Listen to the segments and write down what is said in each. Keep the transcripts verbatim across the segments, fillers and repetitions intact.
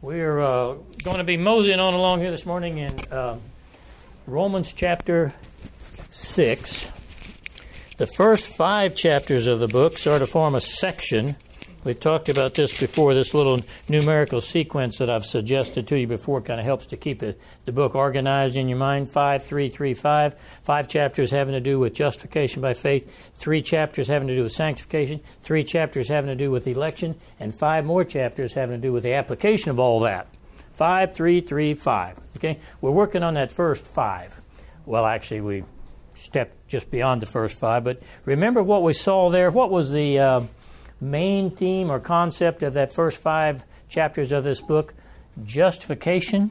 We're uh, going to be moseying on along here this morning in uh, Romans chapter six. The first five chapters of the book sort of form a section. We've talked about this before. This little numerical sequence that I've suggested to you before kind of helps to keep it, the book organized in your mind. Five, three, three, five. Five chapters having to do with justification by faith. Three chapters having to do with sanctification. Three chapters having to do with election. And five more chapters having to do with the application of all that. Five, three, three, five. Okay? We're working on that first five. Well, actually, we stepped just beyond the first five. But remember what we saw there? What was the... Uh, main theme or concept of that first five chapters of this book? Justification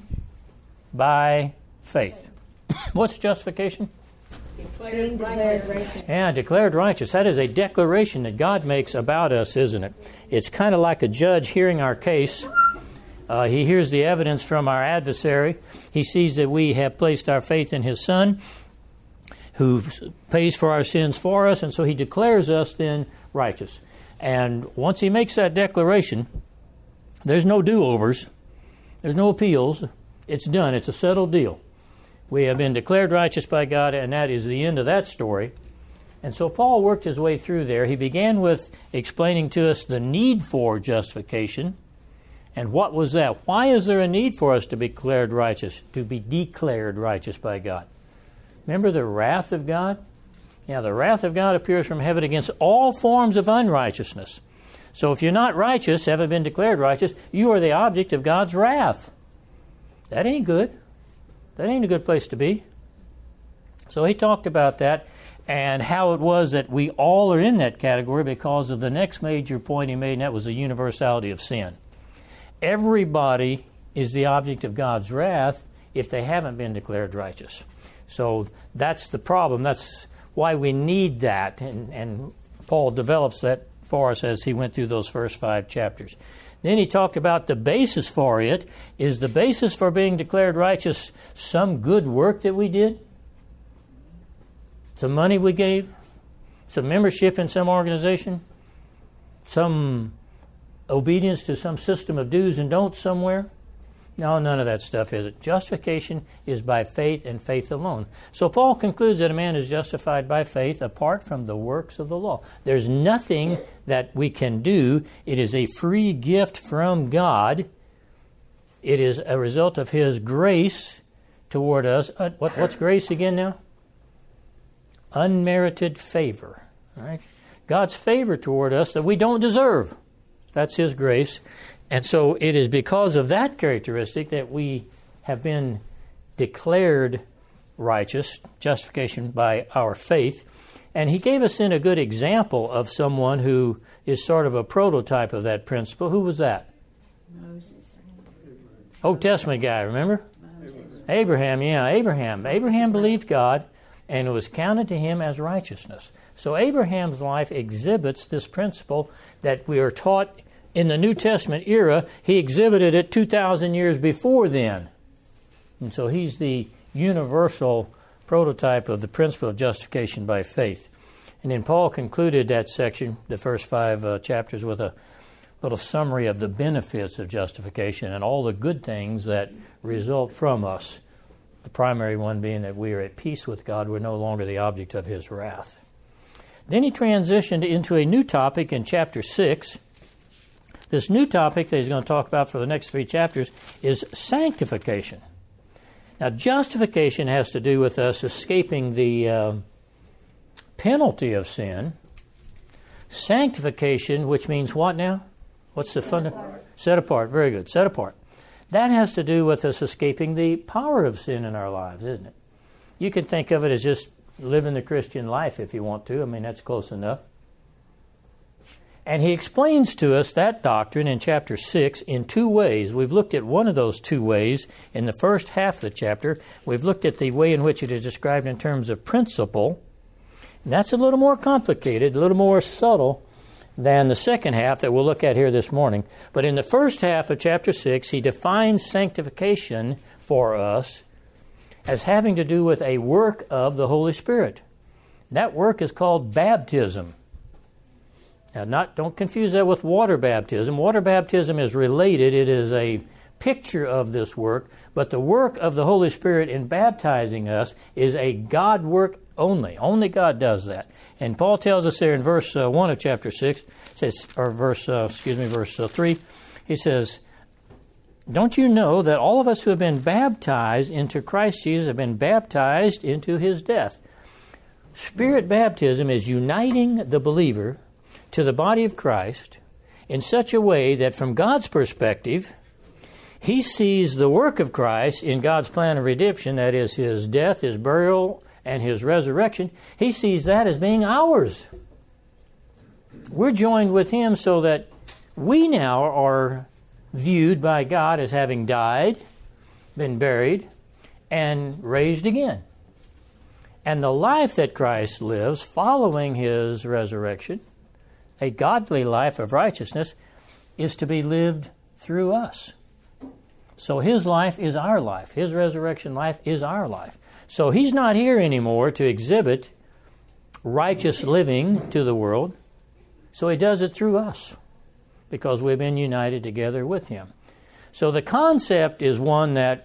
by faith. What's justification? Declared righteous. Yeah, declared righteous. That is a declaration that God makes about us, isn't it? It's kind of like a judge hearing our case. Uh, he hears the evidence from our adversary. He sees that we have placed our faith in His Son, who pays for our sins for us, and so He declares us then righteous. And once He makes that declaration, there's no do-overs. There's no appeals. It's done. It's a settled deal. We have been declared righteous by God, and that is the end of that story. And so Paul worked his way through there. He began with explaining to us the need for justification. And what was that? Why is there a need for us to be declared righteous, to be declared righteous by God? Remember the wrath of God? Yeah, the wrath of God appears from heaven against all forms of unrighteousness. So if you're not righteous, haven't been declared righteous, you are the object of God's wrath. That ain't good. That ain't a good place to be. So he talked about that and how it was that we all are in that category because of the next major point he made, and that was the universality of sin. Everybody is the object of God's wrath if they haven't been declared righteous. So that's the problem. That's why we need that, and, and Paul develops that for us as he went through those first five chapters. Then he talked about the basis for it. Is the basis for being declared righteous some good work that we did? Some money we gave? Some membership in some organization? Some obedience to some system of do's and don'ts somewhere? No, none of that stuff is it. Justification is by faith and faith alone. So Paul concludes that a man is justified by faith apart from the works of the law. There's nothing that we can do. It is a free gift from God. It is a result of His grace toward us. Uh, what, what's grace again now? Unmerited favor. All right? God's favor toward us that we don't deserve. That's His grace. And so it is because of that characteristic that we have been declared righteous, justification by our faith. And he gave us in a good example of someone who is sort of a prototype of that principle. Who was that? Moses. Old Testament guy, remember? Moses. Abraham, yeah, Abraham. Abraham believed God, and it was counted to him as righteousness. So Abraham's life exhibits this principle that we are taught in the New Testament era. He exhibited it two thousand years before then. And so he's the universal prototype of the principle of justification by faith. And then Paul concluded that section, the first five uh, chapters, with a little summary of the benefits of justification and all the good things that result from us. The primary one being that we are at peace with God. We're no longer the object of His wrath. Then he transitioned into a new topic in chapter six. This new topic that he's going to talk about for the next three chapters is sanctification. Now, justification has to do with us escaping the uh, penalty of sin. Sanctification, which means what now? What's the fun? Set apart. Very good. Set apart. That has to do with us escaping the power of sin in our lives, isn't it? You can think of it as just living the Christian life if you want to. I mean, that's close enough. And he explains to us that doctrine in chapter six in two ways. We've looked at one of those two ways in the first half of the chapter. We've looked at the way in which it is described in terms of principle. And that's a little more complicated, a little more subtle than the second half that we'll look at here this morning. But in the first half of chapter six, he defines sanctification for us as having to do with a work of the Holy Spirit. That work is called baptism. Now, not don't confuse that with water baptism. Water baptism is related. It is a picture of this work, but the work of the Holy Spirit in baptizing us is a God work only. Only God does that. And Paul tells us there in verse uh, one of chapter six, says, or verse, uh, excuse me, verse uh, three, he says, don't you know that all of us who have been baptized into Christ Jesus have been baptized into his death? Spirit baptism is uniting the believer to the body of Christ in such a way that from God's perspective, he sees the work of Christ in God's plan of redemption, that is his death, his burial, and his resurrection. He sees that as being ours. We're joined with him so that we now are viewed by God as having died, been buried, and raised again. And the life that Christ lives following his resurrection, a godly life of righteousness, is to be lived through us. So his life is our life. His resurrection life is our life. So he's not here anymore to exhibit righteous living to the world. So he does it through us because we've been united together with him. So the concept is one that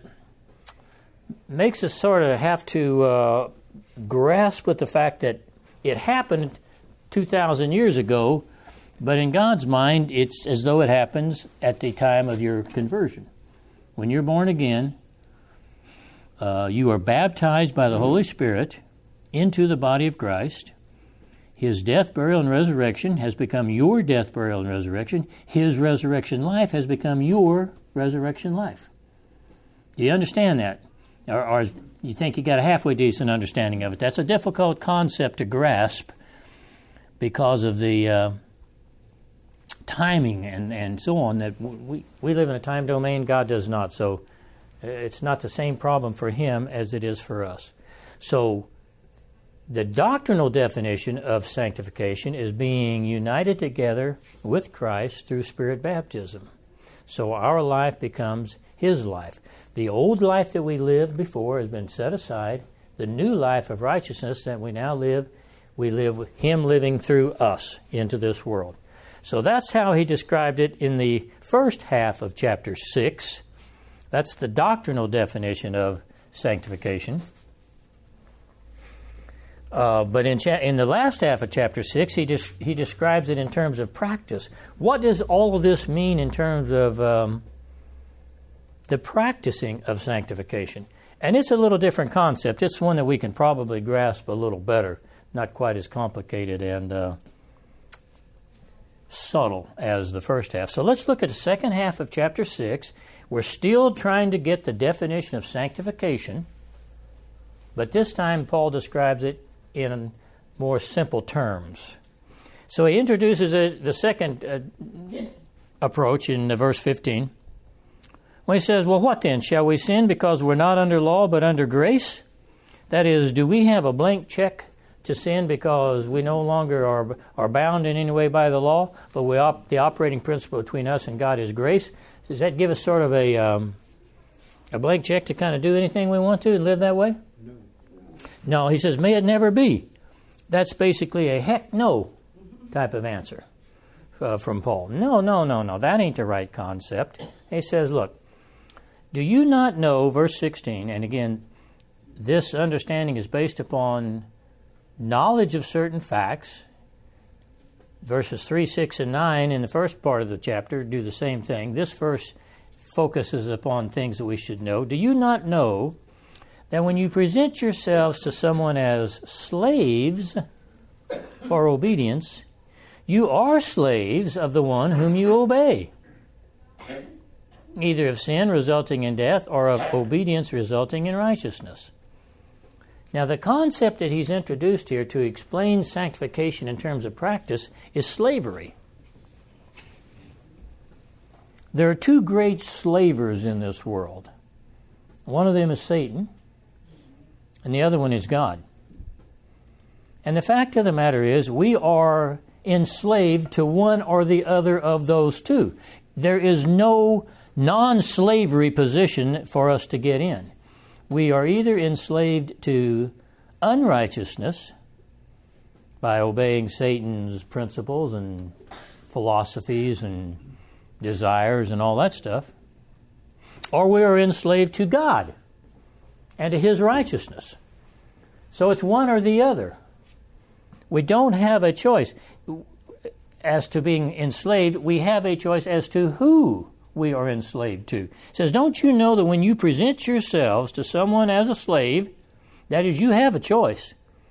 makes us sort of have to uh, grasp with the fact that it happened two thousand years ago, but in God's mind, it's as though it happens at the time of your conversion. When you're born again, uh, you are baptized by the Holy Spirit into the body of Christ. His death, burial, and resurrection has become your death, burial, and resurrection. His resurrection life has become your resurrection life. Do you understand that? Or, or you think you got a halfway decent understanding of it? That's a difficult concept to grasp because of the uh, timing and, and so on. That we, we live in a time domain, God does not. So it's not the same problem for him as it is for us. So the doctrinal definition of sanctification is being united together with Christ through Spirit baptism. So our life becomes his life. The old life that we lived before has been set aside. The new life of righteousness that we now live, we live with him living through us into this world. So that's how he described it in the first half of chapter six. That's the doctrinal definition of sanctification. Uh, but in, cha- in the last half of chapter six, he des- he describes it in terms of practice. What does all of this mean in terms of um, the practicing of sanctification? And it's a little different concept. It's one that we can probably grasp a little better, not quite as complicated and uh, subtle as the first half. So let's look at the second half of chapter six. We're still trying to get the definition of sanctification, but this time Paul describes it in more simple terms. So he introduces a, the second uh, approach in uh, verse fifteen. When he says, well, what then? Shall we sin because we're not under law but under grace? That is, do we have a blank check to sin because we no longer are, are bound in any way by the law, but we op- the operating principle between us and God is grace? Does that give us sort of a, um, a blank check to kind of do anything we want to and live that way? No, he says, may it never be. That's basically a heck no type of answer uh, from Paul. No, no, no, no, that ain't the right concept. He says, look, do you not know, verse sixteen, and again, this understanding is based upon knowledge of certain facts. Verses three, six, and nine in the first part of the chapter do the same thing. This verse focuses upon things that we should know. Do you not know that when you present yourselves to someone as slaves for obedience, you are slaves of the one whom you obey, either of sin resulting in death or of obedience resulting in righteousness? Now, the concept that he's introduced here to explain sanctification in terms of practice is slavery. There are two great slavers in this world. One of them is Satan, and the other one is God. And the fact of the matter is, we are enslaved to one or the other of those two. There is no non-slavery position for us to get in. We are either enslaved to unrighteousness by obeying Satan's principles and philosophies and desires and all that stuff, or we are enslaved to God and to His righteousness. So it's one or the other. We don't have a choice as to being enslaved. We have a choice as to who we are enslaved to. It says, don't you know that when you present yourselves to someone as a slave, that is, you have a choice.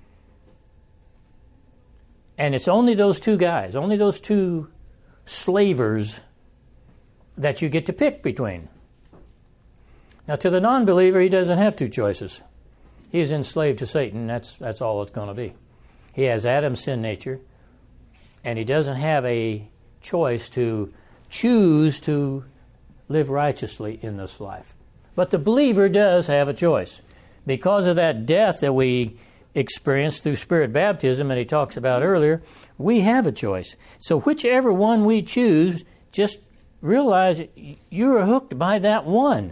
And it's only those two guys, only those two slavers that you get to pick between. Now, to the non-believer, he doesn't have two choices. He is enslaved to Satan. That's, that's all it's going to be. He has Adam's sin nature, and he doesn't have a choice to choose to live righteously in this life. But the believer does have a choice. Because of that death that we experience through Spirit baptism that he talks about earlier, we have a choice. So whichever one we choose, just realize you're hooked by that one.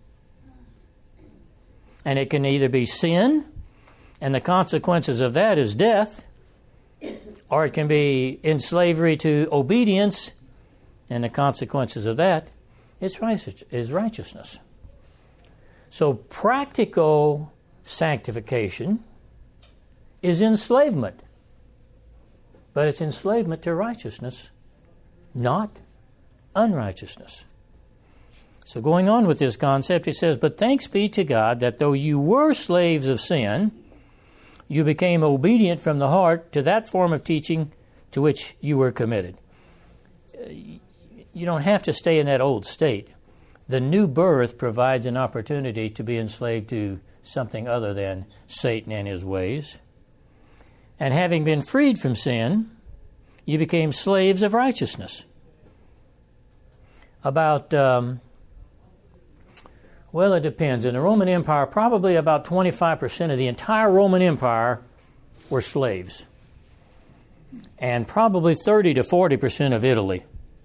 And it can either be sin, and the consequences of that is death, or it can be in slavery to obedience, and the consequences of that is righteousness. So practical sanctification is enslavement. But it's enslavement to righteousness, not unrighteousness. So going on with this concept, he says, but thanks be to God that though you were slaves of sin, you became obedient from the heart to that form of teaching to which you were committed. You don't have to stay in that old state. The new birth provides an opportunity to be enslaved to something other than Satan and his ways. And having been freed from sin, you became slaves of righteousness. About, um, well, it depends. In the Roman Empire, probably about twenty-five percent of the entire Roman Empire were slaves. And probably thirty to forty percent of Italy.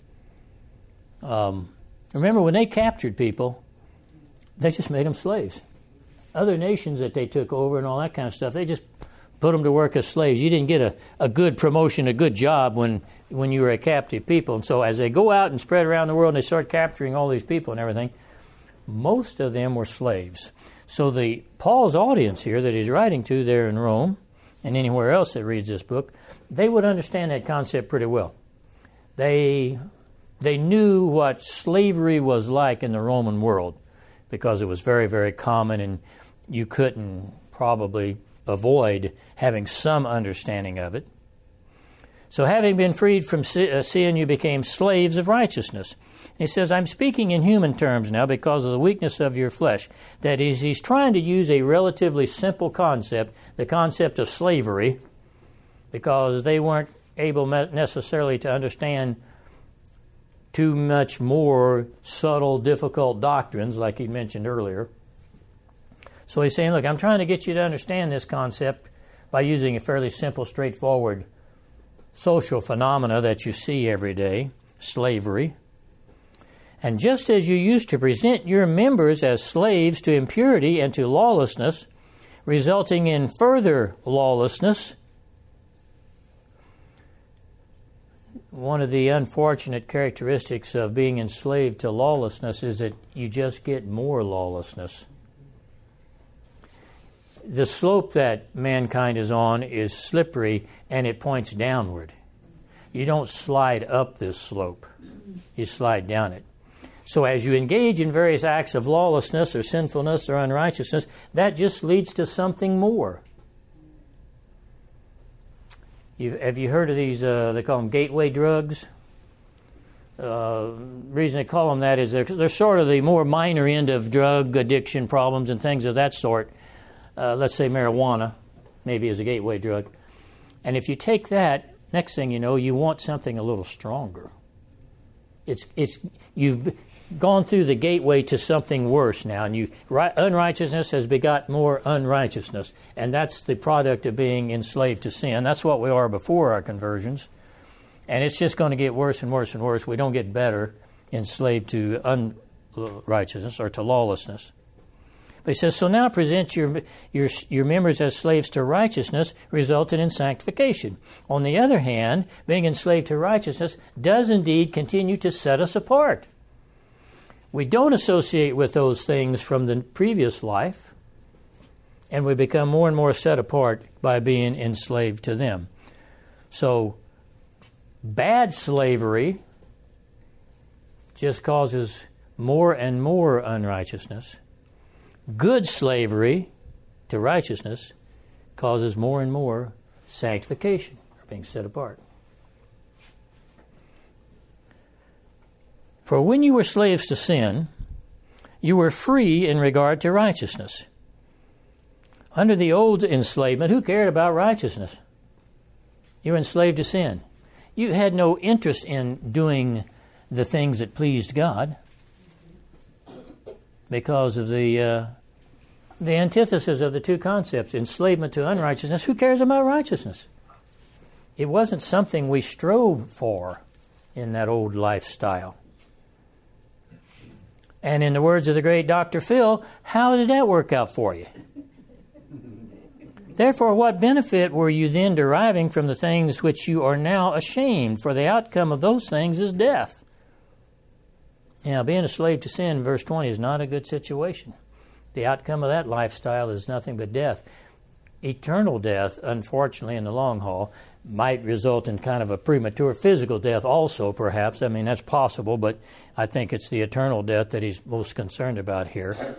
Um, remember, when they captured people, they just made them slaves. Other nations that they took over and all that kind of stuff, they just put them to work as slaves. You didn't get a, a good promotion, a good job when, when you were a captive people. And so as they go out and spread around the world and they start capturing all these people and everything, most of them were slaves. So the Paul's audience here that he's writing to there in Rome and anywhere else that reads this book, they would understand that concept pretty well. They, they knew what slavery was like in the Roman world because it was very, very common, and you couldn't probably avoid having some understanding of it. So having been freed from sin, you became slaves of righteousness. He says, I'm speaking in human terms now because of the weakness of your flesh. That is, he's trying to use a relatively simple concept, the concept of slavery, because they weren't able necessarily to understand too much more subtle, difficult doctrines like he mentioned earlier. So he's saying, look, I'm trying to get you to understand this concept by using a fairly simple, straightforward social phenomena that you see every day, slavery. And just as you used to present your members as slaves to impurity and to lawlessness, resulting in further lawlessness, one of the unfortunate characteristics of being enslaved to lawlessness is that you just get more lawlessness. The slope that mankind is on is slippery, and it points downward. You don't slide up this slope. You slide down it. So as you engage in various acts of lawlessness or sinfulness or unrighteousness, that just leads to something more. You've, have you heard of these, uh, they call them gateway drugs? Uh, reason they call them that is they're, they're sort of the more minor end of drug addiction problems and things of that sort. Uh, let's say marijuana, maybe as a gateway drug. And if you take that, next thing you know, you want something a little stronger. It's it's you've gone through the gateway to something worse now, and you right, unrighteousness has begot more unrighteousness, and that's the product of being enslaved to sin. That's what we are before our conversions, and it's just going to get worse and worse and worse. We don't get better enslaved to unrighteousness or to lawlessness. But he says, so now present your, your your members as slaves to righteousness, resulting in sanctification. On the other hand, being enslaved to righteousness does indeed continue to set us apart. We don't associate with those things from the previous life, and we become more and more set apart by being enslaved to them. So, bad slavery just causes more and more unrighteousness. Good slavery to righteousness causes more and more sanctification, or being set apart. For when you were slaves to sin, you were free in regard to righteousness. Under the old enslavement, who cared about righteousness? You were enslaved to sin. You had no interest in doing the things that pleased God because of the uh, the antithesis of the two concepts, enslavement to unrighteousness. Who cares about righteousness? It wasn't something we strove for in that old lifestyle. And in the words of the great Doctor Phil, how did that work out for you? Therefore, what benefit were you then deriving from the things which you are now ashamed? For the outcome of those things is death. Now, being a slave to sin, verse twenty, is not a good situation. The outcome of that lifestyle is nothing but death. Eternal death, unfortunately, in the long haul, might result in kind of a premature physical death also, perhaps. I mean, that's possible, but I think it's the eternal death that he's most concerned about here.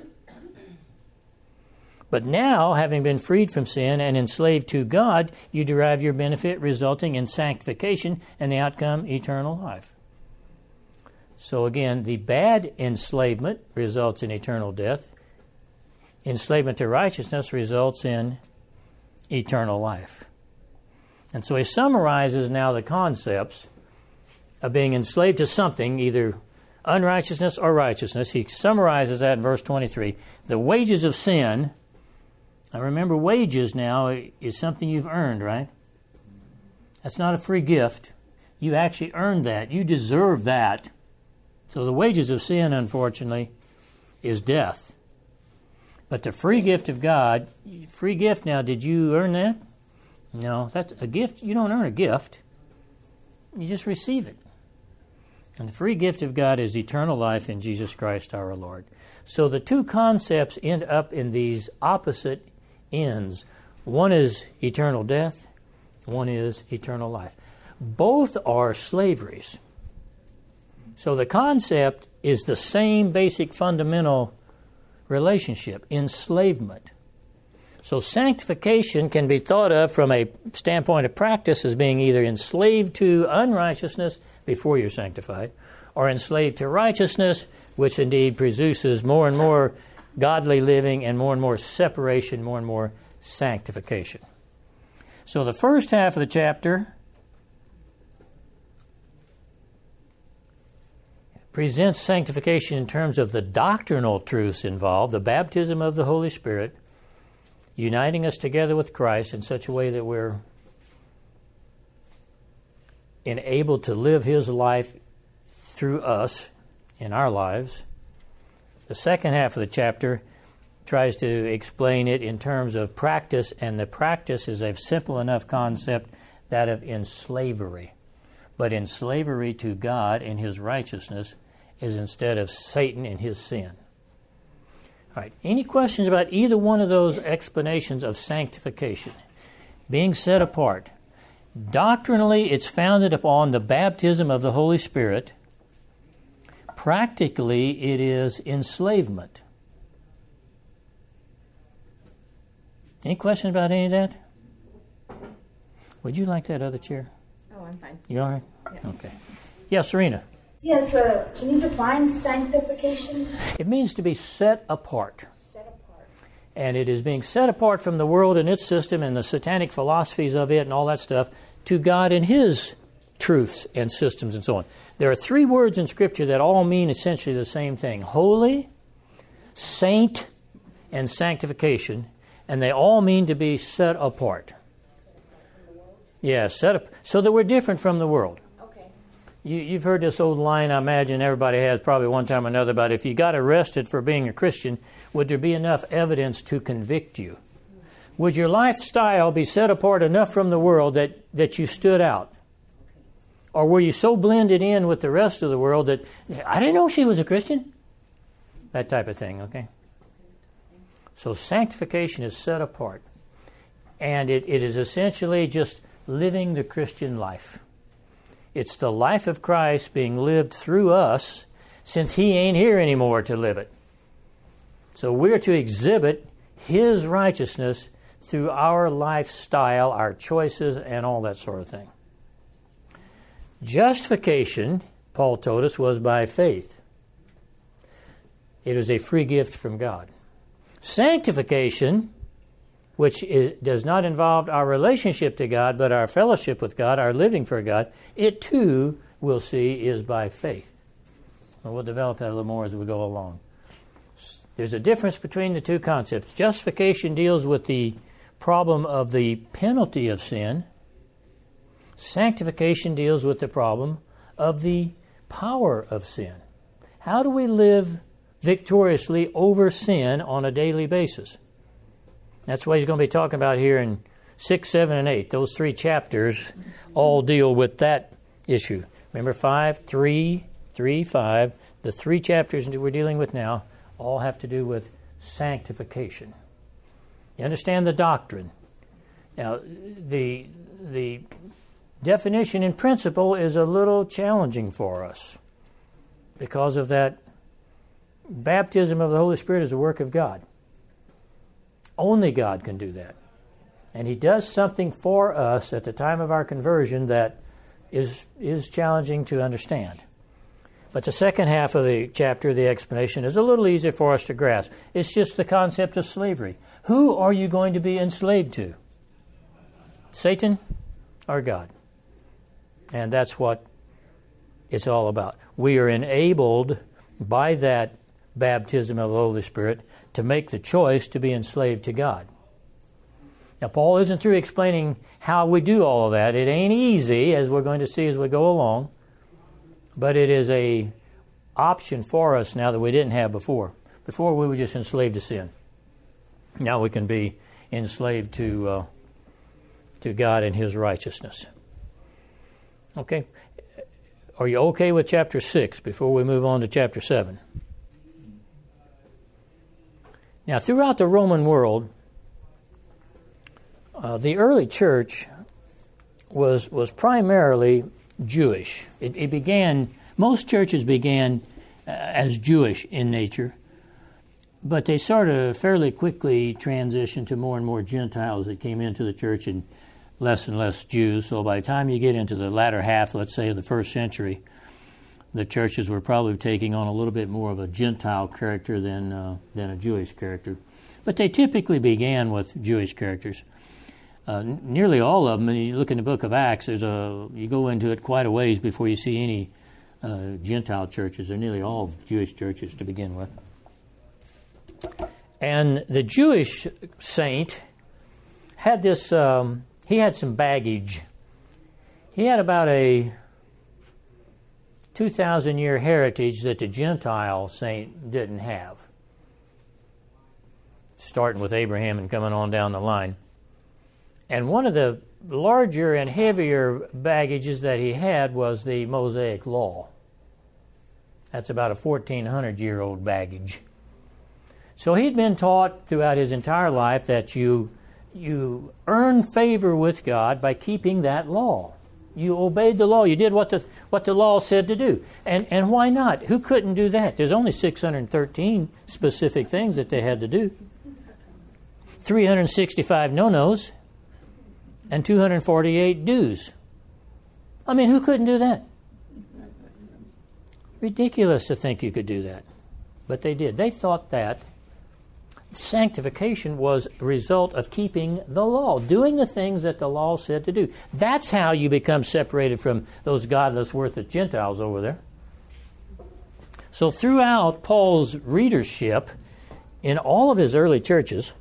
But now, having been freed from sin and enslaved to God, you derive your benefit resulting in sanctification and the outcome, eternal life. So again, the bad enslavement results in eternal death. Enslavement to righteousness results in eternal life. And so he summarizes now the concepts of being enslaved to something, either unrighteousness or righteousness. He summarizes that in verse twenty-three. The wages of sin. Now remember, wages now is something you've earned, right? That's not a free gift. You actually earned that. You deserve that. So the wages of sin, unfortunately, is death. But the free gift of God, free gift now, did you earn that? No, that's a gift. You don't earn a gift. You just receive it. And the free gift of God is eternal life in Jesus Christ our Lord. So the two concepts end up in these opposite ends. One is eternal death. One is eternal life. Both are slaveries. So the concept is the same basic fundamental relationship, enslavement. So sanctification can be thought of from a standpoint of practice as being either enslaved to unrighteousness before you're sanctified, or enslaved to righteousness, which indeed produces more and more godly living and more and more separation, more and more sanctification. So the first half of the chapter presents sanctification in terms of the doctrinal truths involved, the baptism of the Holy Spirit, uniting us together with Christ in such a way that we're enabled to live His life through us in our lives. The second half of the chapter tries to explain it in terms of practice, and the practice is a simple enough concept, that of enslavery. But enslavery to God and His righteousness is instead of Satan and his sin. All right, any questions about either one of those explanations of sanctification? Being set apart. Doctrinally, it's founded upon the baptism of the Holy Spirit. Practically, it is enslavement. Any questions about any of that? Would you like that other chair? Oh, I'm fine. You all right? Yeah. Okay. Yes, Serena. Yes, uh, can you define sanctification? It means to be set apart. Set apart. And it is being set apart from the world and its system and the satanic philosophies of it and all that stuff to God and His truths and systems and so on. There are three words in Scripture that all mean essentially the same thing: holy, saint, and sanctification. And they all mean to be set apart. Yeah, set up so that we're different from the world. Okay. You, you've heard this old line, I imagine everybody has probably one time or another, about if you got arrested for being a Christian, would there be enough evidence to convict you? Would your lifestyle be set apart enough from the world that, that you stood out? Or were you so blended in with the rest of the world that, I didn't know she was a Christian? that type of thing, okay? So sanctification is set apart. And it, it is essentially just living the Christian life. It's the life of Christ being lived through us, since He ain't here anymore to live it. So we're to exhibit His righteousness through our lifestyle, our choices, and all that sort of thing. Justification, Paul told us, was by faith. It is a free gift from God. Sanctification, which is, does not involve our relationship to God, but our fellowship with God, our living for God, it too, we'll see, is by faith. And we'll develop that a little more as we go along. There's a difference between the two concepts. Justification deals with the problem of the penalty of sin. Sanctification deals with the problem of the power of sin. How do we live victoriously over sin on a daily basis? That's what he's going to be talking about here in six, seven, and eight. Those three chapters all deal with that issue. Remember five, three, three, five. The three chapters that we're dealing with now all have to do with sanctification. You understand the doctrine. Now, the the definition in principle is a little challenging for us because of that. Baptism of the Holy Spirit is a work of God. Only God can do that. And He does something for us at the time of our conversion that is is challenging to understand. But the second half of the chapter, the explanation, is a little easier for us to grasp. It's just the concept of slavery. Who are you going to be enslaved to? Satan or God? And that's what it's all about. We are enabled by that baptism of the Holy Spirit to make the choice to be enslaved to God. Now, Paul isn't through explaining how we do all of that. It ain't easy, as we're going to see as we go along, but it is a option for us now that we didn't have before. Before, we were just enslaved to sin. Now we can be enslaved to uh, to God and His righteousness. Okay? Are you okay with chapter six before we move on to chapter seven? Now, throughout the Roman world, uh, the early church was was primarily Jewish. It, it began, most churches began uh, as Jewish in nature, but they sort of fairly quickly transitioned to more and more Gentiles that came into the church and less and less Jews. So by the time you get into the latter half, let's say, of the first century, the churches were probably taking on a little bit more of a Gentile character than uh, than a Jewish character. But they typically began with Jewish characters. Uh, n- nearly all of them, and you look in the book of Acts, there's a you go into it quite a ways before you see any uh, Gentile churches. They're nearly all Jewish churches to begin with. And the Jewish saint had this, um, he had some baggage. He had about a two thousand year heritage that the Gentile saint didn't have, starting with Abraham and coming on down the line. And one of the larger and heavier baggages that he had was the Mosaic Law. That's about a fourteen hundred year old baggage. So he'd been taught throughout his entire life that you you earn favor with God by keeping that law. You obeyed the law. You did what the what the law said to do. And and why not? Who couldn't do that? There's only six hundred thirteen specific things that they had to do. three hundred sixty-five no-nos and two hundred forty-eight do's. I mean, who couldn't do that? Ridiculous to think you could do that. But they did. They thought that sanctification was a result of keeping the law, doing the things that the law said to do. That's how you become separated from those godless, worthless Gentiles over there. So throughout Paul's readership, in all of his early churches,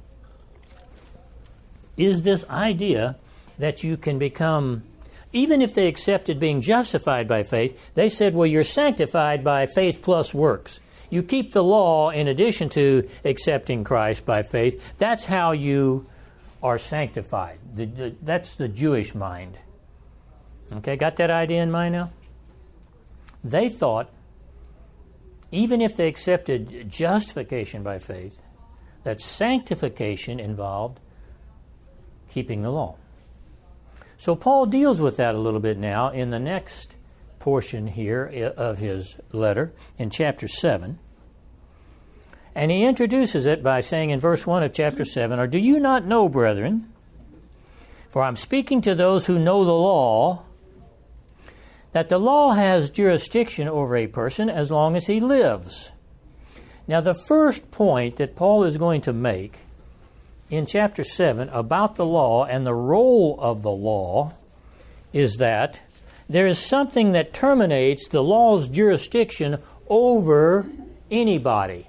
is this idea that you can become, even if they accepted being justified by faith, they said, well, you're sanctified by faith plus works. You keep the law in addition to accepting Christ by faith. That's how you are sanctified. The, the, that's the Jewish mind. Okay, got that idea in mind now? They thought even if they accepted justification by faith, that sanctification involved keeping the law. So Paul deals with that a little bit now in the next portion here of his letter in chapter seven. And he introduces it by saying in verse one of chapter seven, "Or do you not know, brethren, for I'm speaking to those who know the law, that the law has jurisdiction over a person as long as he lives." Now the first point that Paul is going to make in chapter seven about the law and the role of the law is that there is something that terminates the law's jurisdiction over anybody.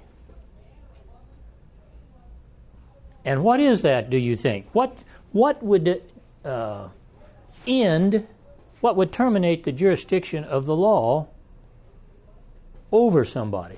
And what is that, do you think? What what would uh, end, what would terminate the jurisdiction of the law over somebody?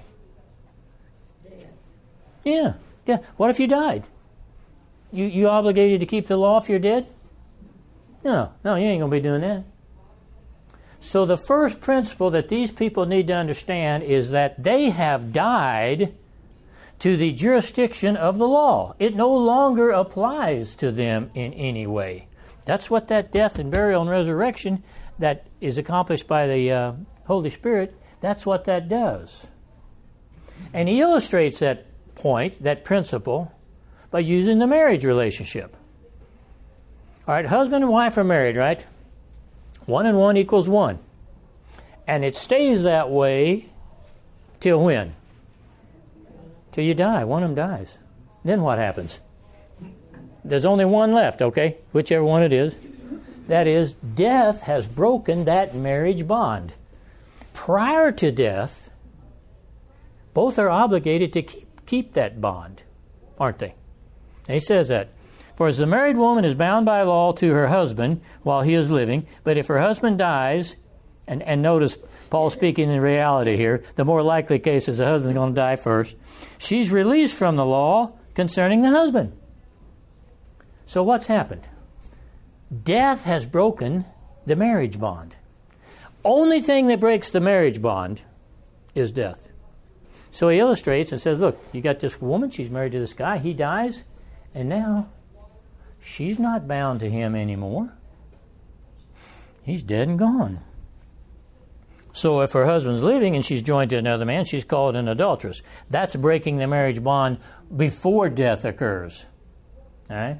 Yeah, yeah. What if you died? You you obligated to keep the law if you're dead? No, no, you ain't going to be doing that. So the first principle that these people need to understand is that they have died to the jurisdiction of the law. It no longer applies to them in any way. That's what that death and burial and resurrection that is accomplished by the uh, Holy Spirit, that's what that does. And he illustrates that point, that principle, by using the marriage relationship. All right, husband and wife are married, right? One and one equals one. And it stays that way till when? Till you die. One of them dies. Then what happens? There's only one left, okay? Whichever one it is. That is, death has broken that marriage bond. Prior to death, both are obligated to keep, keep that bond, aren't they? And he says that. For as the married woman is bound by law to her husband while he is living, but if her husband dies, and, and notice Paul speaking in reality here, the more likely case is the husband's going to die first, she's released from the law concerning the husband. So what's happened? Death has broken the marriage bond. Only thing that breaks the marriage bond is death. So he illustrates and says, look, you got this woman, she's married to this guy, he dies, and now she's not bound to him anymore. He's dead and gone. So if her husband's living and she's joined to another man, she's called an adulteress. That's breaking the marriage bond before death occurs. All right?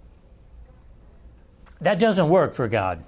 That doesn't work for God.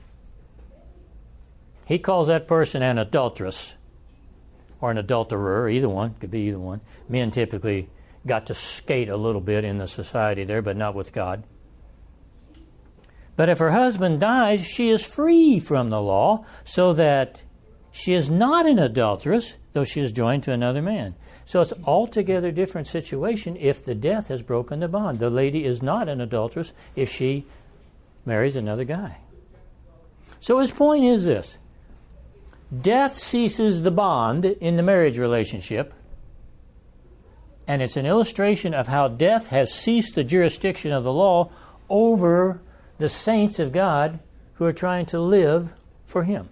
He calls that person an adulteress or an adulterer, either one, could be either one. Men typically got to skate a little bit in the society there, but not with God. But if her husband dies, she is free from the law, so that she is not an adulteress, though she is joined to another man. So it's altogether different situation if the death has broken the bond. The lady is not an adulteress if she marries another guy. So his point is this. Death ceases the bond in the marriage relationship, and it's an illustration of how death has ceased the jurisdiction of the law over the saints of God who are trying to live for Him.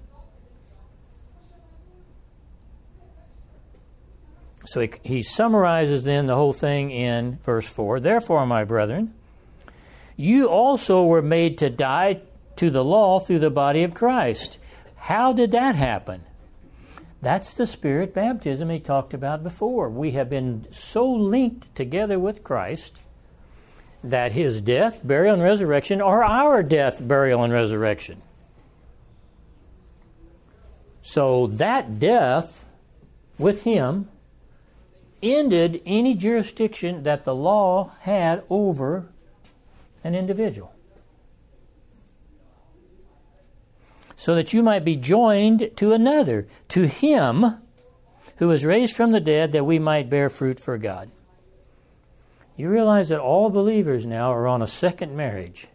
So he, he summarizes then the whole thing in verse four. Therefore, my brethren, you also were made to die to the law through the body of Christ. How did that happen? That's the Spirit baptism he talked about before. We have been so linked together with Christ that His death, burial, and resurrection are our death, burial, and resurrection. So that death with Him ended any jurisdiction that the law had over an individual. So that you might be joined to another, to Him who was raised from the dead, that we might bear fruit for God. You realize that all believers now are on a second marriage.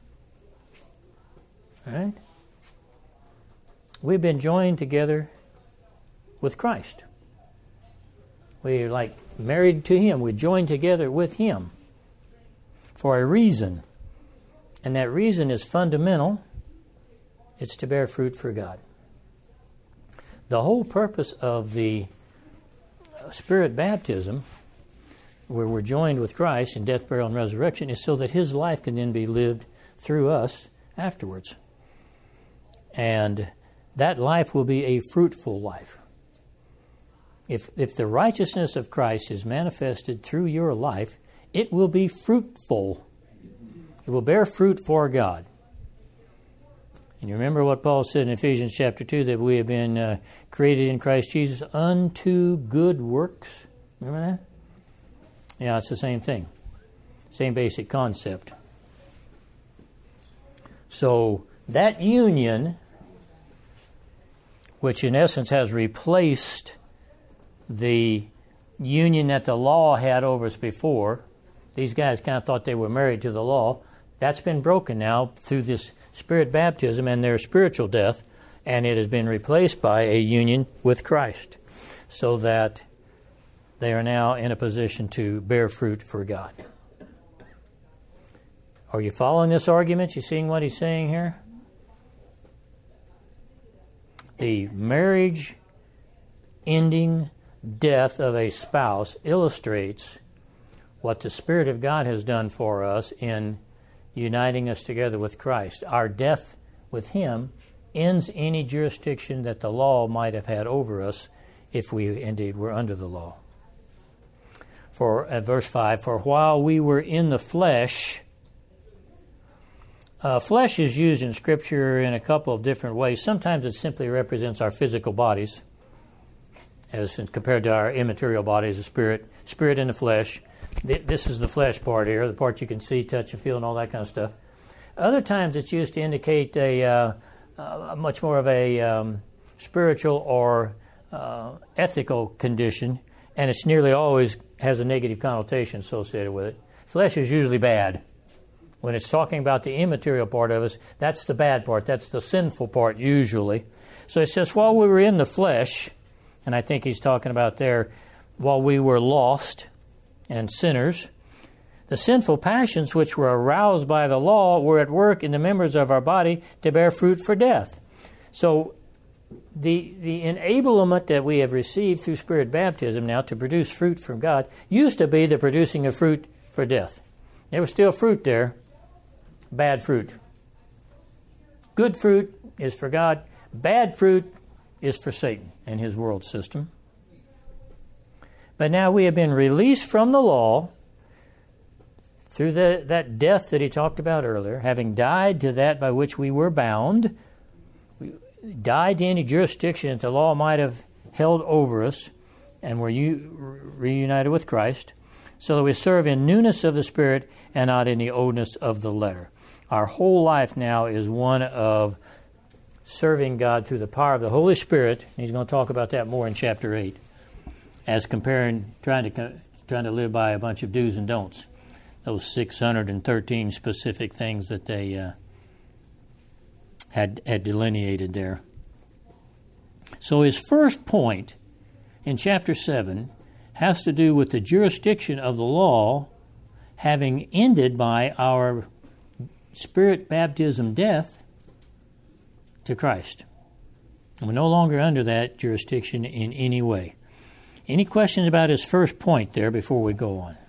Right? We've been joined together with Christ. We're like married to Him. We're joined together with Him for a reason. And that reason is fundamental. It's to bear fruit for God. The whole purpose of the Spirit baptism, where we're joined with Christ in death, burial, and resurrection, is so that His life can then be lived through us afterwards. And that life will be a fruitful life. If, if the righteousness of Christ is manifested through your life, it will be fruitful. It will bear fruit for God. And you remember what Paul said in Ephesians chapter two, that we have been uh, created in Christ Jesus unto good works. Remember that? Yeah, it's the same thing. Same basic concept. So that union, which in essence has replaced the union that the law had over us before, these guys kind of thought they were married to the law. That's been broken now through this Spirit baptism and their spiritual death, and it has been replaced by a union with Christ, so that they are now in a position to bear fruit for God. Are you following this argument? You seeing what he's saying here? The marriage-ending death of a spouse illustrates what the Spirit of God has done for us in uniting us together with Christ. Our death with Him ends any jurisdiction that the law might have had over us if we indeed were under the law. For at verse five, for while we were in the flesh, uh, flesh is used in Scripture in a couple of different ways. Sometimes it simply represents our physical bodies, as compared to our immaterial bodies, the spirit, spirit in the flesh. This is the flesh part here, the part you can see, touch, and feel, and all that kind of stuff. Other times it's used to indicate a uh, uh, much more of a um, spiritual or uh, ethical condition, and it's nearly always has a negative connotation associated with it. Flesh is usually bad. When it's talking about the immaterial part of us, that's the bad part. That's the sinful part usually. So it says, while we were in the flesh, and I think he's talking about there, while we were lost and sinners, the sinful passions which were aroused by the law were at work in the members of our body to bear fruit for death. So the the enablement that we have received through Spirit baptism now to produce fruit from God used to be the producing of fruit for death. There was still fruit there, bad fruit. Good fruit is for God. Bad fruit is for Satan and his world system. But now we have been released from the law through the, that death that he talked about earlier, having died to that by which we were bound. We died to any jurisdiction that the law might have held over us, and were u- reunited with Christ, so that we serve in newness of the Spirit and not in the oldness of the letter. Our whole life now is one of serving God through the power of the Holy Spirit. He's going to talk about that more in chapter eight, as comparing trying to trying to live by a bunch of do's and don'ts. Those six hundred thirteen specific things that they uh, had had delineated there. So his first point in chapter seven has to do with the jurisdiction of the law having ended by our Spirit baptism death to Christ. And we're no longer under that jurisdiction in any way. Any questions about his first point there before we go on?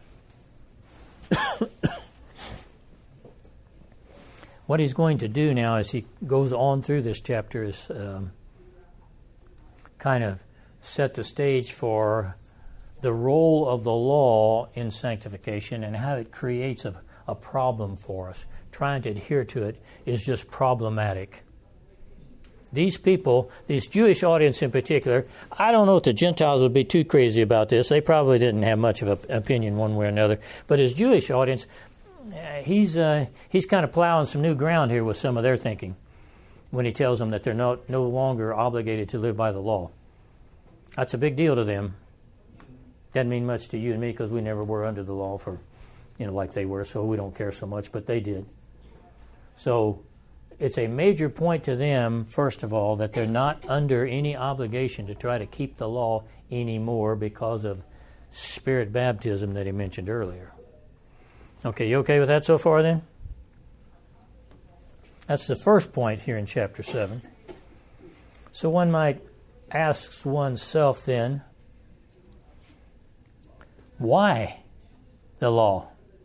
What he's going to do now as he goes on through this chapter is um, kind of set the stage for the role of the law in sanctification and how it creates a, a problem for us. Trying to adhere to it is just problematic. These people, this Jewish audience in particular, I don't know if the Gentiles would be too crazy about this. They probably didn't have much of an opinion one way or another. But his Jewish audience, uh, he's uh, he's kind of plowing some new ground here with some of their thinking when he tells them that they're no, no longer obligated to live by the law. That's a big deal to them. Doesn't mean much to you and me because we never were under the law for, you know, like they were, so we don't care so much, but they did. So it's a major point to them, first of all, that they're not under any obligation to try to keep the law anymore because of Spirit baptism that he mentioned earlier. Okay, you okay with that so far then? That's the first point here in chapter seven. So one might ask oneself then, Why the law?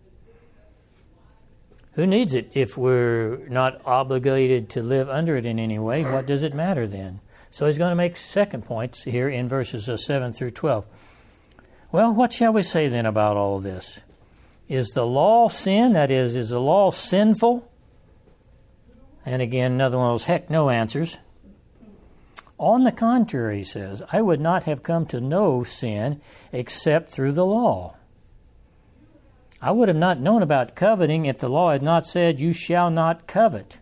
Who needs it if we're not obligated to live under it in any way? What does it matter then? So he's going to make second points here in verses seven through twelve. Well, what shall we say then about all this? Is the law sin? That is, is the law sinful? And again, another one of those heck no answers. On the contrary, he says, I would not have come to know sin except through the law. I would have not known about coveting if the law had not said, you shall not covet.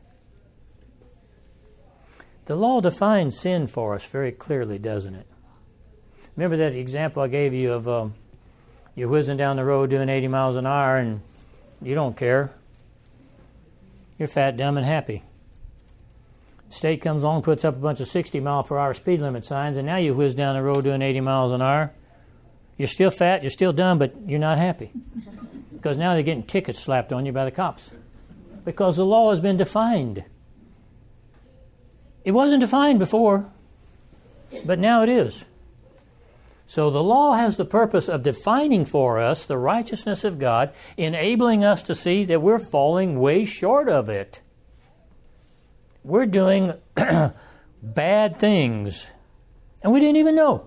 The law defines sin for us very clearly, doesn't it? Remember that example I gave you of um, you're whizzing down the road doing eighty miles an hour and you don't care. You're fat, dumb, and happy. The state comes along, puts up a bunch of sixty mile per hour speed limit signs, and now you whiz down the road doing eighty miles an hour. You're still fat, you're still dumb, but you're not happy. Because now they're getting tickets slapped on you by the cops. Because the law has been defined. It wasn't defined before, but now it is. So the law has the purpose of defining for us the righteousness of God, enabling us to see that we're falling way short of it. We're doing bad things, and we didn't even know.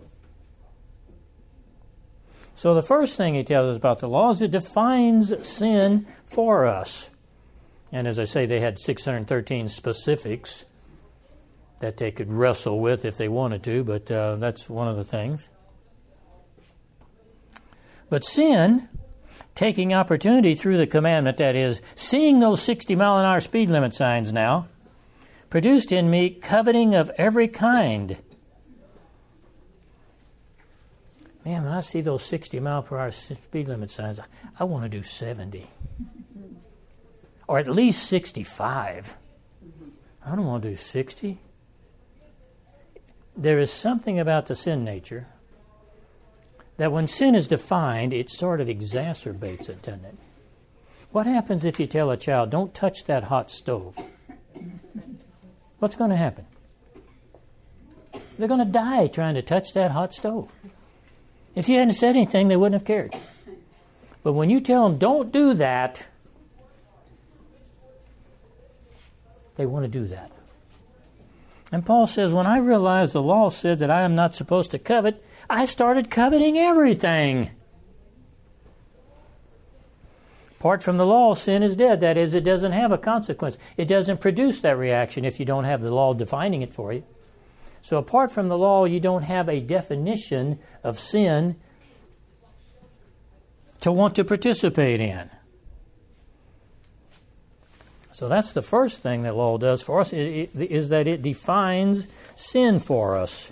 So the first thing he tells us about the law is it defines sin for us. And as I say, they had six hundred thirteen specifics that they could wrestle with if they wanted to, but uh, that's one of the things. But sin, taking opportunity through the commandment, that is, seeing those sixty mile an hour speed limit signs now, produced in me coveting of every kind. Man, when I see those sixty mile per hour speed limit signs, I, I want to do seventy. Or at least sixty-five. I don't want to do sixty. There is something about the sin nature that when sin is defined, it sort of exacerbates it, doesn't it? What happens if you tell a child, don't touch that hot stove? What's going to happen? They're going to die trying to touch that hot stove. If you hadn't said anything, they wouldn't have cared. But when you tell them, don't do that, they want to do that. And Paul says, when I realized the law said that I am not supposed to covet, I started coveting everything. Apart from the law, sin is dead. That is, it doesn't have a consequence. It doesn't produce that reaction if you don't have the law defining it for you. So apart from the law, you don't have a definition of sin to want to participate in. So that's the first thing that law does for us, is that it defines sin for us.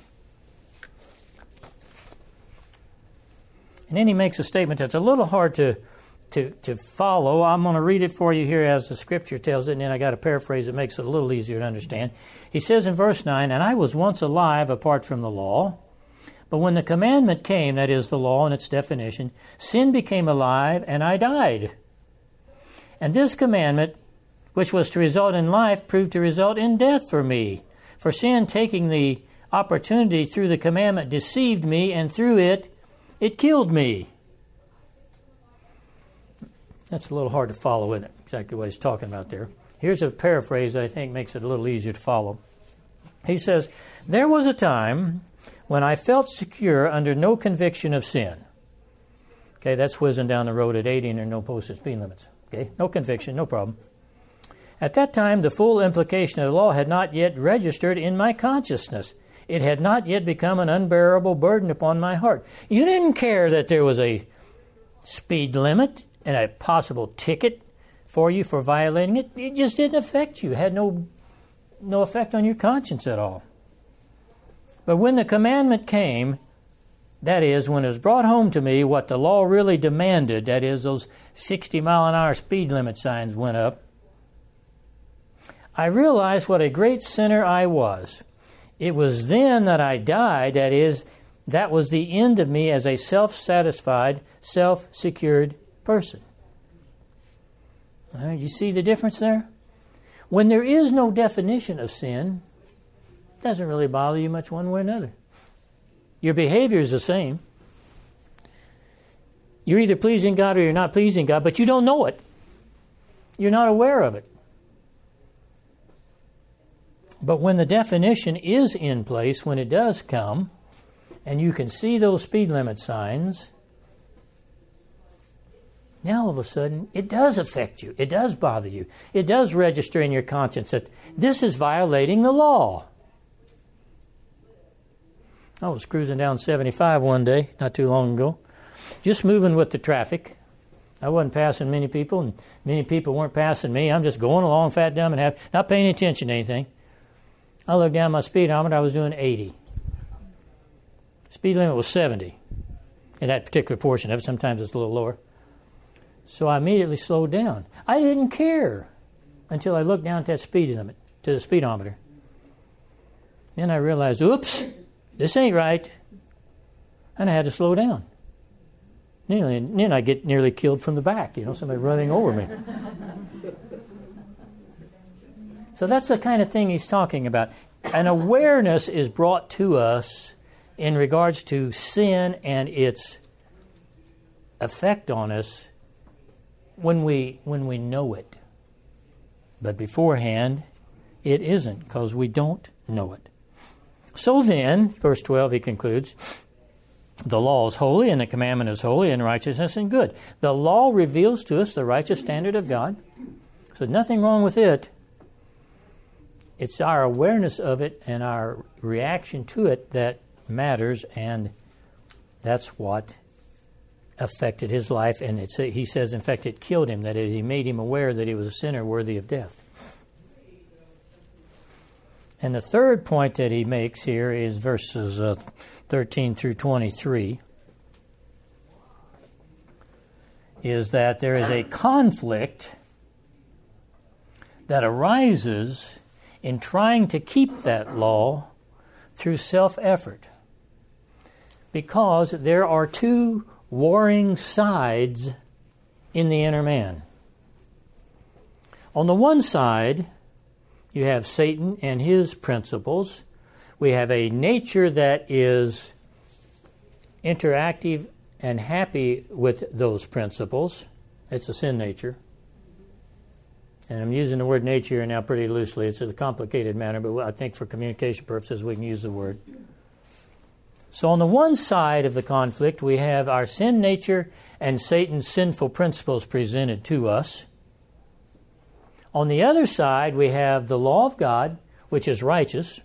And then he makes a statement that's a little hard to, to, to follow. I'm going to read it for you here as the Scripture tells it, and then I got to paraphrase it, makes it a little easier to understand. He says in verse nine, and I was once alive apart from the law, but when the commandment came, that is the law and its definition, sin became alive and I died. And this commandment, which was to result in life, proved to result in death for me. For sin, taking the opportunity through the commandment, deceived me, and through it, it killed me. That's a little hard to follow, isn't it? Exactly what he's talking about there. Here's a paraphrase that I think makes it a little easier to follow. He says, there was a time when I felt secure under no conviction of sin. Okay, that's whizzing down the road at eighty and there are no posted speed limits. Okay, no conviction, no problem. At that time, the full implication of the law had not yet registered in my consciousness. It had not yet become an unbearable burden upon my heart. You didn't care that there was a speed limit and a possible ticket for you for violating it. It just didn't affect you. It had no, no effect on your conscience at all. But when the commandment came, that is, when it was brought home to me what the law really demanded, that is, those sixty mile an hour speed limit signs went up, I realized what a great sinner I was. It was then that I died, that is, that was the end of me as a self-satisfied, self-secured person. All right, you see the difference there? When there is no definition of sin, it doesn't really bother you much one way or another. Your behavior is the same. You're either pleasing God or you're not pleasing God, but you don't know it. You're not aware of it. But when the definition is in place, when it does come, and you can see those speed limit signs, now all of a sudden it does affect you. It does bother you. It does register in your conscience that this is violating the law. I was cruising down seventy-five one day, not too long ago, just moving with the traffic. I wasn't passing many people, and many people weren't passing me. I'm just going along fat, dumb, and happy, not paying attention to anything. I looked down my speedometer, I was doing eighty. Speed limit was seventy in that particular portion of it. Sometimes it's a little lower. So I immediately slowed down. I didn't care until I looked down at that speed limit, to the speedometer. Then I realized, oops, this ain't right. And I had to slow down. Then, then I get nearly killed from the back, you know, somebody running over me. So that's the kind of thing he's talking about. An awareness is brought to us in regards to sin and its effect on us when we when we know it. But beforehand, it isn't, because we don't know it. So then, verse twelve, he concludes, the law is holy, and the commandment is holy, and righteousness and good. The law reveals to us the righteous standard of God. So there's nothing wrong with it. It's our awareness of it and our reaction to it that matters, and that's what affected his life. And it's, he says, in fact, it killed him. That is, he made him aware that he was a sinner worthy of death. And the third point that he makes here is verses uh, thirteen through twenty-three, is that there is a conflict that arises in trying to keep that law through self-effort, because there are two warring sides in the inner man. On the one side, you have Satan and his principles. We have a nature that is interactive and happy with those principles. It's a sin nature. And I'm using the word nature here now pretty loosely. It's a complicated matter, but I think for communication purposes we can use the word. So on the one side of the conflict, we have our sin nature and Satan's sinful principles presented to us. On the other side, we have the law of God, which is righteous.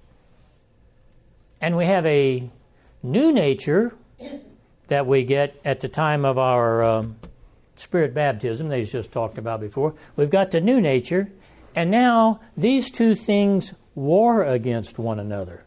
And we have a new nature that we get at the time of our um, spirit baptism that he's just talked about before. We've got the new nature, and now these two things war against one another.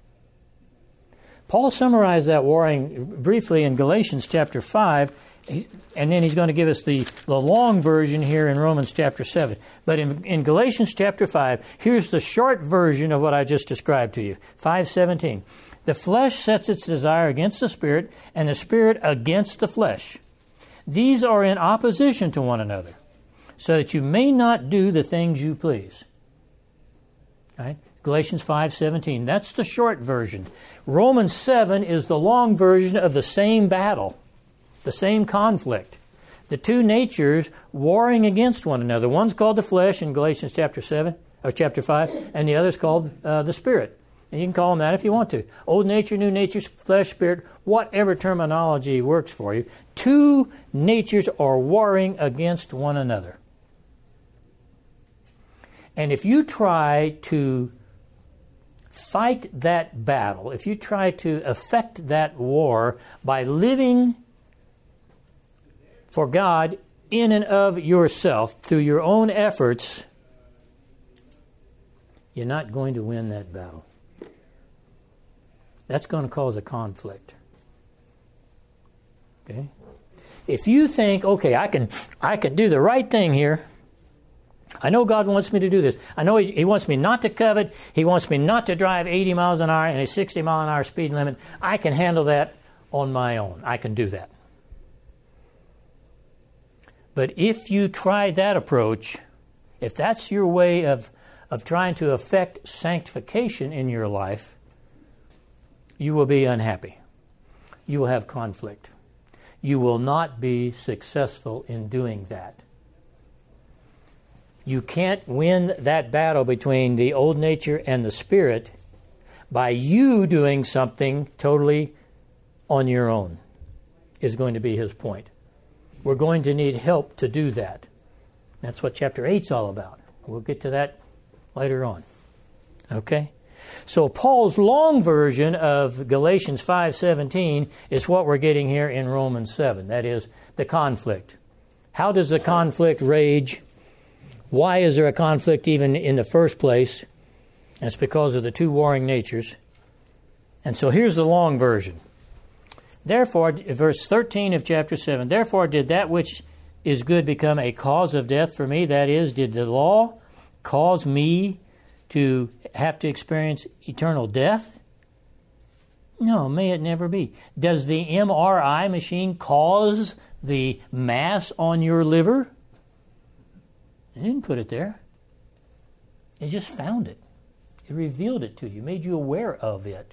Paul summarized that warring briefly in Galatians chapter five, and then he's going to give us the, the long version here in Romans chapter seven. But in, in Galatians chapter five, here's the short version of what I just described to you. five seventeen. The flesh sets its desire against the spirit, and the spirit against the flesh. These are in opposition to one another, so that you may not do the things you please. Right? Galatians five seventeen. That's the short version. Romans seven is the long version of the same battle, the same conflict. The two natures warring against one another. One's called the flesh in Galatians chapter seven or chapter five, and the other's called uh, the spirit. And you can call them that if you want to. Old nature, new nature, flesh, spirit, whatever terminology works for you. Two natures are warring against one another. And if you try to fight that battle, if you try to affect that war by living for God in and of yourself through your own efforts, you're not going to win that battle. That's going to cause a conflict. Okay? If you think, okay, I can I can do the right thing here. I know God wants me to do this. I know He, he wants me not to covet. He wants me not to drive eighty miles an hour and a sixty mile an hour speed limit. I can handle that on my own. I can do that. But if you try that approach, if that's your way of, of trying to affect sanctification in your life, you will be unhappy. You will have conflict. you will not be successful in doing that. You can't win that battle between the old nature and the Spirit by you doing something totally on your own, is going to be his point. We're going to need help to do that. That's what chapter eight is all about. We'll get to that later on. Okay? So Paul's long version of Galatians five seventeen is what we're getting here in Romans seven. That is, the conflict. How does the conflict rage? Why is there a conflict even in the first place? That's because of the two warring natures. And so here's the long version. Therefore, verse thirteen of chapter seven, therefore did that which is good become a cause of death for me? That is, did the law cause me to have to experience eternal death? No, may it never be. Does the M R I machine cause the mass on your liver? It didn't put it there. It just found it. It revealed it to you, made you aware of it.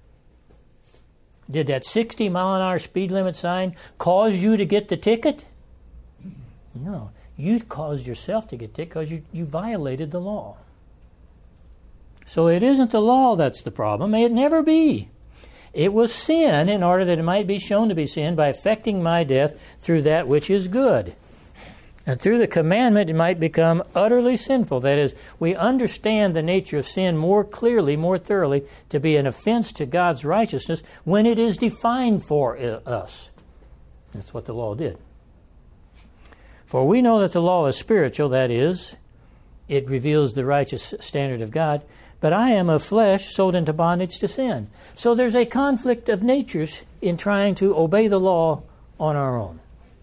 Did that sixty mile an hour speed limit sign cause you to get the ticket? No. You caused yourself to get the ticket because you, you violated the law. So it isn't the law that's the problem. May it never be. It was sin in order that it might be shown to be sin by effecting my death through that which is good. And through the commandment, it might become utterly sinful. That is, we understand the nature of sin more clearly, more thoroughly, to be an offense to God's righteousness when it is defined for us. That's what the law did. For we know that the law is spiritual, that is, it reveals the righteous standard of God, but I am of flesh, sold into bondage to sin. So there's a conflict of natures in trying to obey the law on our own.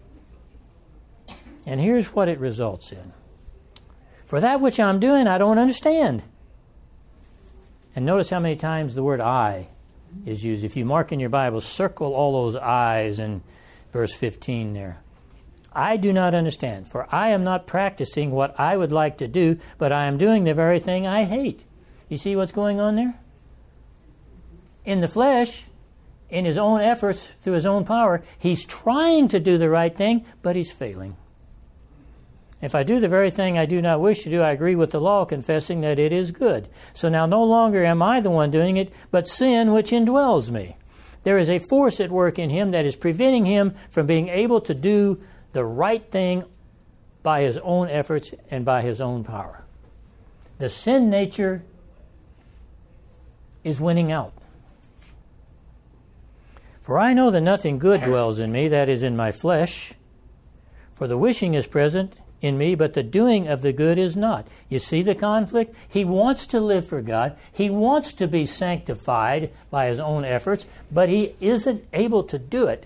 And here's what it results in. For that which I'm doing, I don't understand. And notice how many times the word I is used. If you mark in your Bible, circle all those I's in verse fifteen there. I do not understand, for I am not practicing what I would like to do, but I am doing the very thing I hate. You see what's going on there? In the flesh, in his own efforts, through his own power, he's trying to do the right thing, but he's failing. If I do the very thing I do not wish to do, I agree with the law, confessing that it is good. So now no longer am I the one doing it, but sin which indwells me. There is a force at work in him that is preventing him from being able to do the right thing by his own efforts and by his own power. The sin nature is winning out. For I know that nothing good dwells in me, that is in my flesh. For the wishing is present in me, but the doing of the good is not. You see the conflict? He wants to live for God. He wants to be sanctified by his own efforts, but he isn't able to do it.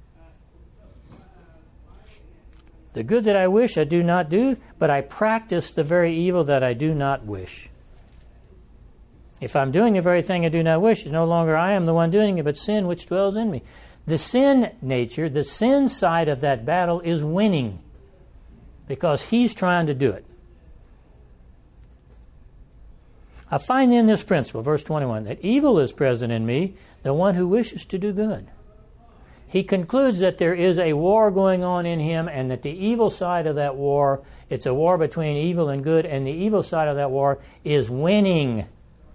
The good that I wish I do not do, but I practice the very evil that I do not wish. If I'm doing the very thing I do not wish, it's no longer I am the one doing it, but sin which dwells in me. The sin nature, the sin side of that battle is winning because he's trying to do it. I find in this principle, verse twenty-one, that evil is present in me, the one who wishes to do good. He concludes that there is a war going on in him and that the evil side of that war, it's a war between evil and good, and the evil side of that war is winning.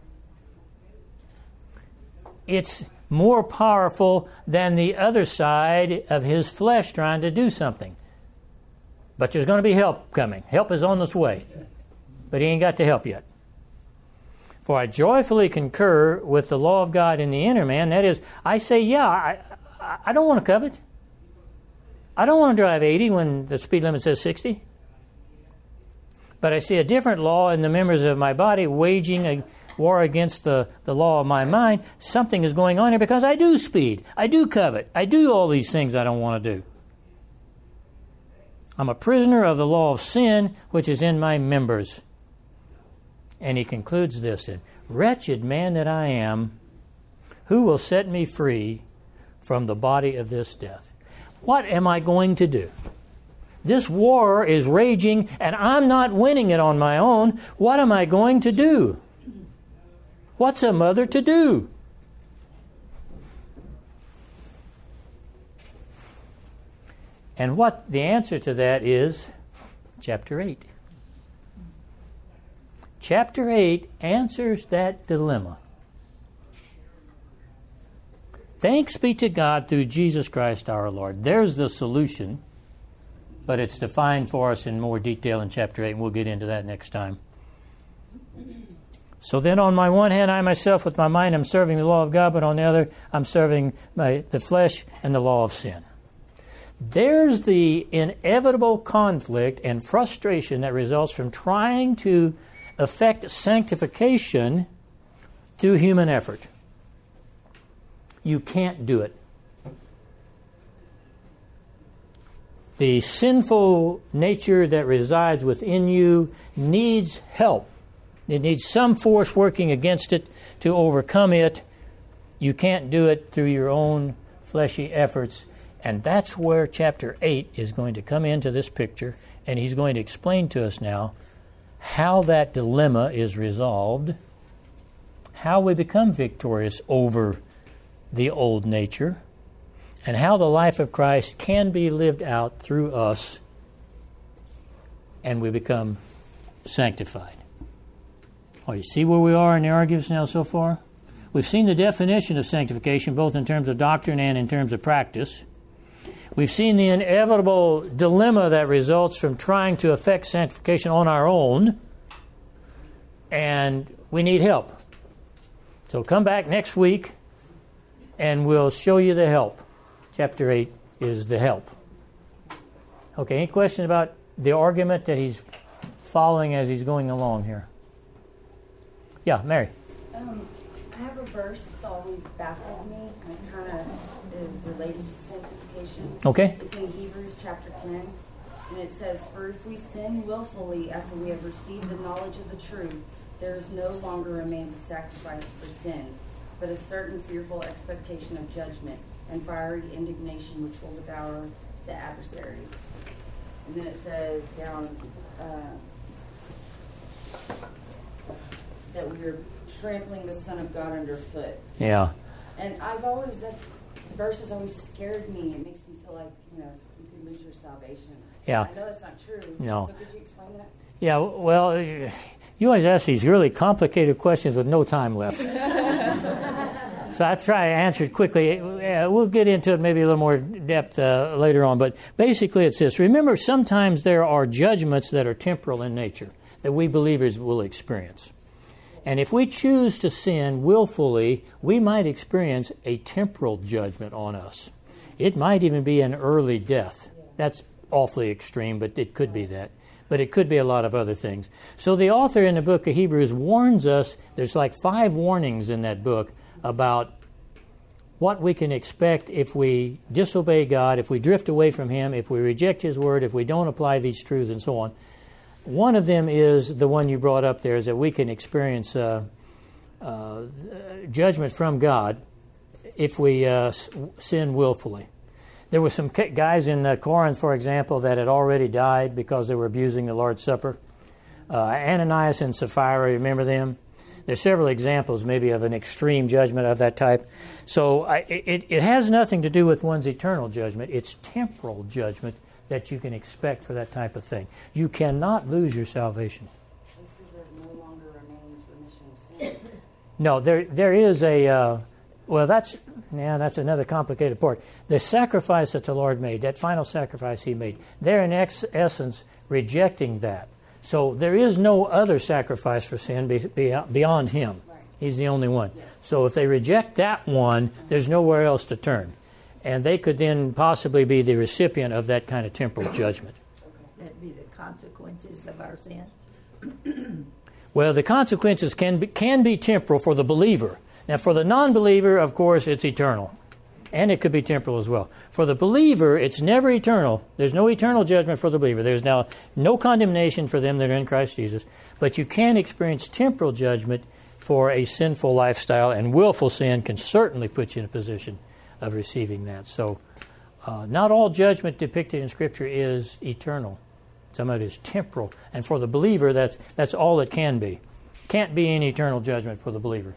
It's more powerful than the other side of his flesh trying to do something. But there's going to be help coming. Help is on its way. But he ain't got the help yet. For I joyfully concur with the law of God in the inner man. That is, I say, yeah, I, I don't want to covet. I don't want to drive eighty when the speed limit says sixty. But I see a different law in the members of my body waging a war against the, the law of my mind. Something is going on here because I do speed. I do covet. I do all these things I don't want to do. I'm a prisoner of the law of sin, which is in my members. And he concludes this then. Wretched man that I am, who will set me free from the body of this death? What am I going to do? This war is raging, and I'm not winning it on my own. What am I going to do? What's a mother to do? And what the answer to that is chapter eight. Chapter eight answers that dilemma. Thanks be to God through Jesus Christ our Lord. There's the solution, but it's defined for us in more detail in chapter eight, and we'll get into that next time. So then on my one hand, I myself with my mind am serving the law of God, but on the other, I'm serving my, the flesh and the law of sin. There's the inevitable conflict and frustration that results from trying to effect sanctification through human effort. You can't do it. The sinful nature that resides within you needs help. It needs some force working against it to overcome it. You can't do it through your own fleshy efforts. And that's where chapter eight is going to come into this picture. And he's going to explain to us now how that dilemma is resolved, how we become victorious over the old nature, and how the life of Christ can be lived out through us and we become sanctified. Oh, you see where we are in the arguments now so far? We've seen the definition of sanctification both in terms of doctrine and in terms of practice. We've seen the inevitable dilemma that results from trying to effect sanctification on our own, and we need help. So come back next week and we'll show you the help. Chapter eight is the help. Okay, any question about the argument that he's following as he's going along here? Yeah, Mary. Um, I have a verse that's always baffled me, and it kind of is related to sanctification. Okay. It's in Hebrews chapter ten, and it says, "For if we sin willfully after we have received the knowledge of the truth, there is no longer remains a sacrifice for sins, but a certain fearful expectation of judgment and fiery indignation which will devour the adversaries." And then it says down uh, that we are trampling the Son of God underfoot. Yeah. And I've always, that verse has always scared me. It makes me feel like, you know, you could lose your salvation. Yeah. I know that's not true. No. So could you explain that? Yeah, well, you always ask these really complicated questions with no time left. So I'll try to answer it quickly. Yeah, we'll get into it maybe a little more depth uh, later on. But basically it's this. Remember, sometimes there are judgments that are temporal in nature that we believers will experience. And if we choose to sin willfully, we might experience a temporal judgment on us. It might even be an early death. That's awfully extreme, but it could be that. But it could be a lot of other things. So the author in the book of Hebrews warns us, there's like five warnings in that book about what we can expect if we disobey God, if we drift away from Him, if we reject His Word, if we don't apply these truths and so on. One of them is the one you brought up there, is that we can experience uh, uh, judgment from God if we uh, sin willfully. There were some guys in uh, Corinth, for example, that had already died because they were abusing the Lord's Supper. Uh, Ananias and Sapphira, remember them? There's several examples maybe of an extreme judgment of that type. So I, it, it has nothing to do with one's eternal judgment. It's temporal judgment that you can expect for that type of thing. You cannot lose your salvation. This is there no longer remains remission of sin. No, there there is a, uh, well, that's, yeah, that's another complicated part. The sacrifice that the Lord made, that final sacrifice He made, they're in ex- essence rejecting that. So there is no other sacrifice for sin be, be, beyond Him. Right. He's the only one. Yes. So if they reject that one, there's nowhere else to turn. And they could then possibly be the recipient of that kind of temporal judgment. That'd be the consequences of our sin. Well, the consequences can be, can be temporal for the believer. Now, for the non-believer, of course, it's eternal. And it could be temporal as well. For the believer, it's never eternal. There's no eternal judgment for the believer. There's now no condemnation for them that are in Christ Jesus. But you can experience temporal judgment for a sinful lifestyle, and willful sin can certainly put you in a position of receiving that. So uh, not all judgment depicted in Scripture is eternal. Some of it is temporal. And for the believer, that's that's all it can be. Can't be any eternal judgment for the believer.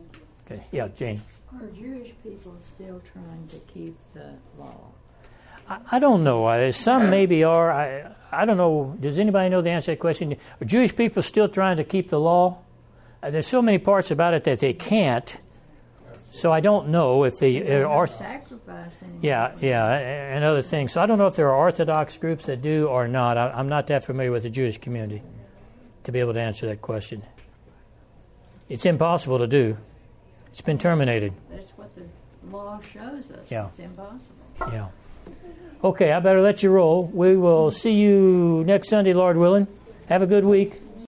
Okay, yeah, Jane. Are Jewish people still trying to keep the law? I, I don't know. Uh, Some maybe are. I I don't know. Does anybody know the answer to that question? Are Jewish people still trying to keep the law? Uh, there's so many parts about it that they can't. So I don't know if they They uh, are. don't sacrifice anymore. Yeah, yeah, and other things. So I don't know if there are Orthodox groups that do or not. I, I'm not that familiar with the Jewish community to be able to answer that question. It's impossible to do. It's been terminated. That's what the law shows us. Yeah. It's impossible. Yeah. Okay, I better let you roll. We will see you next Sunday, Lord willing. Have a good week.